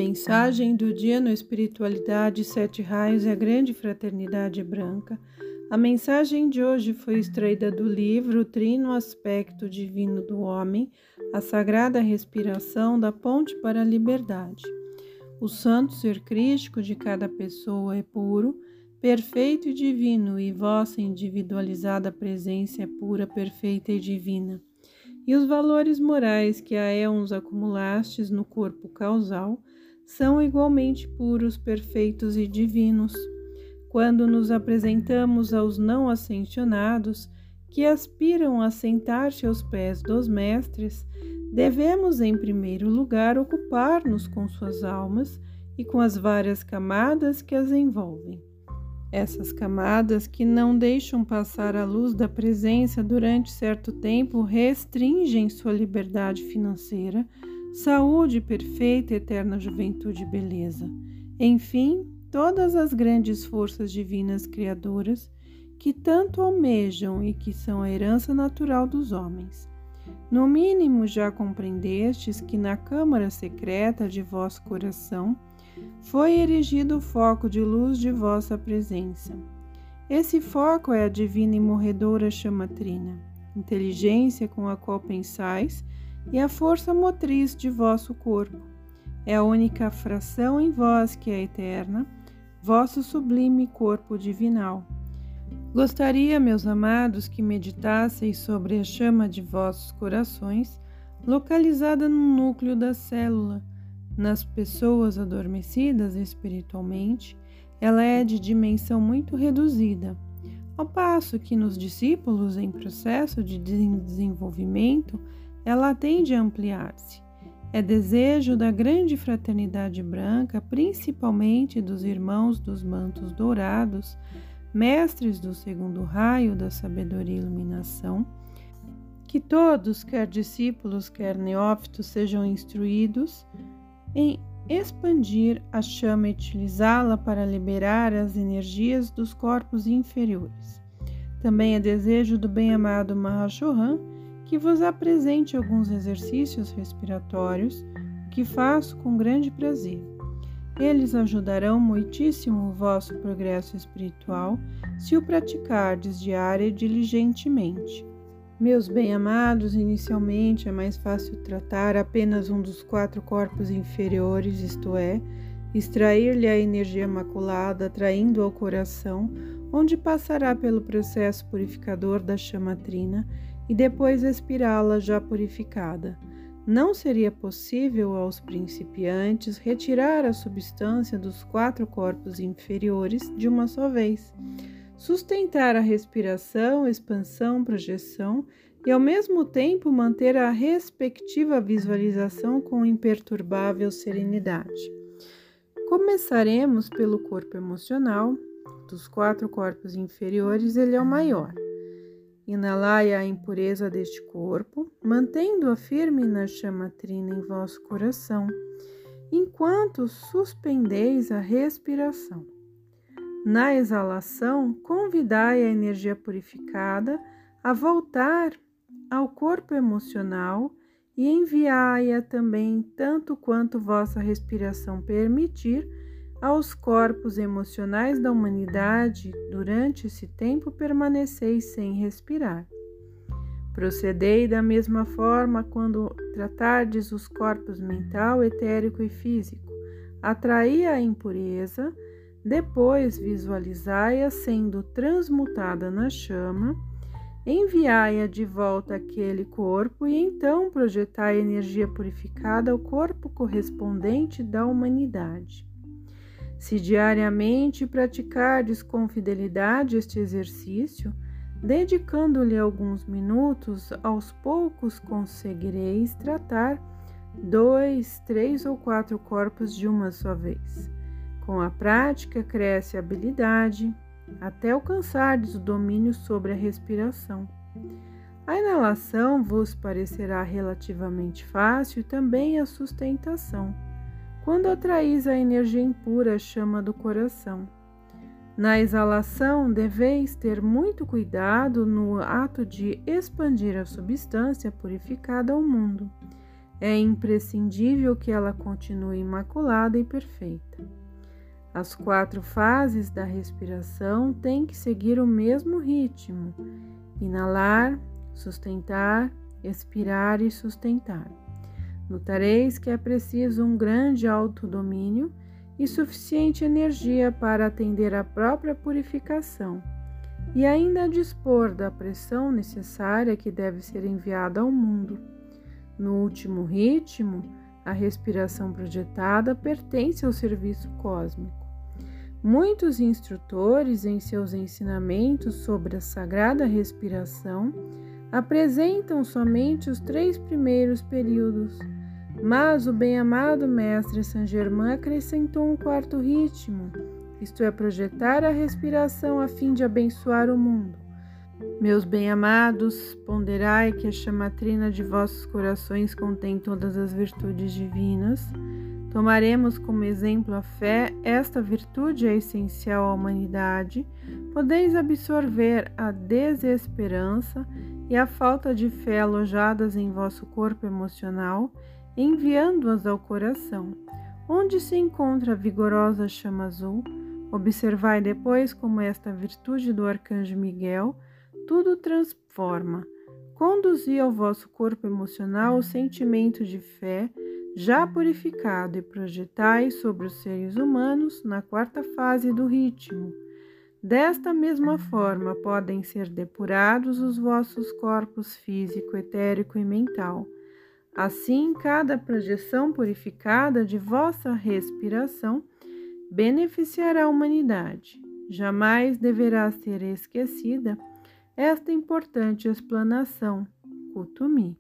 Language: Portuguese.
Mensagem do dia no Espiritualidade, Sete Raios e a Grande Fraternidade Branca. A mensagem de hoje foi extraída do livro Trino Aspecto Divino do Homem, a Sagrada Respiração da Ponte para a Liberdade. O santo ser crístico de cada pessoa é puro, perfeito e divino, e vossa individualizada presença é pura, perfeita e divina. E os valores morais que há éons acumulastes no corpo causal são igualmente puros, perfeitos e divinos. Quando nos apresentamos aos não ascensionados, que aspiram a sentar-se aos pés dos mestres, devemos, em primeiro lugar, ocupar-nos com suas almas e com as várias camadas que as envolvem. Essas camadas que não deixam passar a luz da presença durante certo tempo restringem sua liberdade financeira, saúde perfeita, eterna juventude e beleza. Enfim, todas as grandes forças divinas criadoras que tanto almejam e que são a herança natural dos homens. No mínimo já compreendestes que na câmara secreta de vosso coração foi erigido o foco de luz de vossa presença. Esse foco é a divina e morredora chama trina, inteligência com a qual pensais e a força motriz de vosso corpo. É a única fração em vós que é eterna, vosso sublime corpo divinal. Gostaria, meus amados, que meditasseis sobre a chama de vossos corações, localizada no núcleo da célula. Nas pessoas adormecidas espiritualmente, ela é de dimensão muito reduzida, ao passo que nos discípulos em processo de desenvolvimento, ela tende a ampliar-se. É desejo da grande fraternidade branca, principalmente dos irmãos dos mantos dourados, mestres do segundo raio da sabedoria e iluminação, que todos, quer discípulos, quer neófitos, sejam instruídos em expandir a chama e utilizá-la para liberar as energias dos corpos inferiores. Também é desejo do bem-amado Mahashohan que vos apresente alguns exercícios respiratórios, que faço com grande prazer. Eles ajudarão muitíssimo o vosso progresso espiritual se o praticardes diária e diligentemente. Meus bem-amados, inicialmente é mais fácil tratar apenas um dos 4 corpos inferiores, isto é, extrair-lhe a energia maculada, atraindo ao coração, onde passará pelo processo purificador da chama trina e depois expirá-la já purificada. Não seria possível aos principiantes retirar a substância dos 4 corpos inferiores de uma só vez. Sustentar a respiração, expansão, projeção e ao mesmo tempo manter a respectiva visualização com imperturbável serenidade. Começaremos pelo corpo emocional. Dos 4 corpos inferiores, ele é o maior. Inalai a impureza deste corpo, mantendo-a firme na chama trina em vosso coração, enquanto suspendeis a respiração. Na exalação, convidai a energia purificada a voltar ao corpo emocional e enviai-a também, tanto quanto vossa respiração permitir, aos corpos emocionais da humanidade. Durante esse tempo permaneceis sem respirar. Procedei da mesma forma quando tratardes os corpos mental, etérico e físico. Atraí a impureza, depois visualizai-a sendo transmutada na chama, enviai-a de volta àquele corpo e então projetai a energia purificada ao corpo correspondente da humanidade. Se diariamente praticardes com fidelidade este exercício, dedicando-lhe alguns minutos, aos poucos conseguireis tratar 2, 3 ou 4 corpos de uma só vez. Com a prática, cresce a habilidade, até alcançardes o domínio sobre a respiração. A inalação vos parecerá relativamente fácil e também a sustentação, quando atraís a energia impura à chama do coração. Na exalação, deveis ter muito cuidado no ato de expandir a substância purificada ao mundo. É imprescindível que ela continue imaculada e perfeita. As 4 fases da respiração têm que seguir o mesmo ritmo: inalar, sustentar, expirar e sustentar. Notareis que é preciso um grande autodomínio e suficiente energia para atender à própria purificação e ainda dispor da pressão necessária que deve ser enviada ao mundo. No último ritmo, a respiração projetada pertence ao serviço cósmico. Muitos instrutores, em seus ensinamentos sobre a sagrada respiração, apresentam somente os 3 primeiros períodos, mas o bem-amado Mestre Saint-Germain acrescentou um 4º ritmo, isto é, projetar a respiração a fim de abençoar o mundo. Meus bem-amados, ponderai que a chamatrina de vossos corações contém todas as virtudes divinas. Tomaremos como exemplo a fé, esta virtude é essencial à humanidade. Podeis absorver a desesperança e a falta de fé alojadas em vosso corpo emocional, enviando-as ao coração, onde se encontra a vigorosa chama azul. Observai depois como esta virtude do arcanjo Miguel tudo transforma. Conduzi ao vosso corpo emocional o sentimento de fé, já purificado, e projetai sobre os seres humanos na 4ª fase do ritmo. Desta mesma forma podem ser depurados os vossos corpos físico, etérico e mental. Assim, cada projeção purificada de vossa respiração beneficiará a humanidade. Jamais deverá ser esquecida esta importante explanação, Kutumi.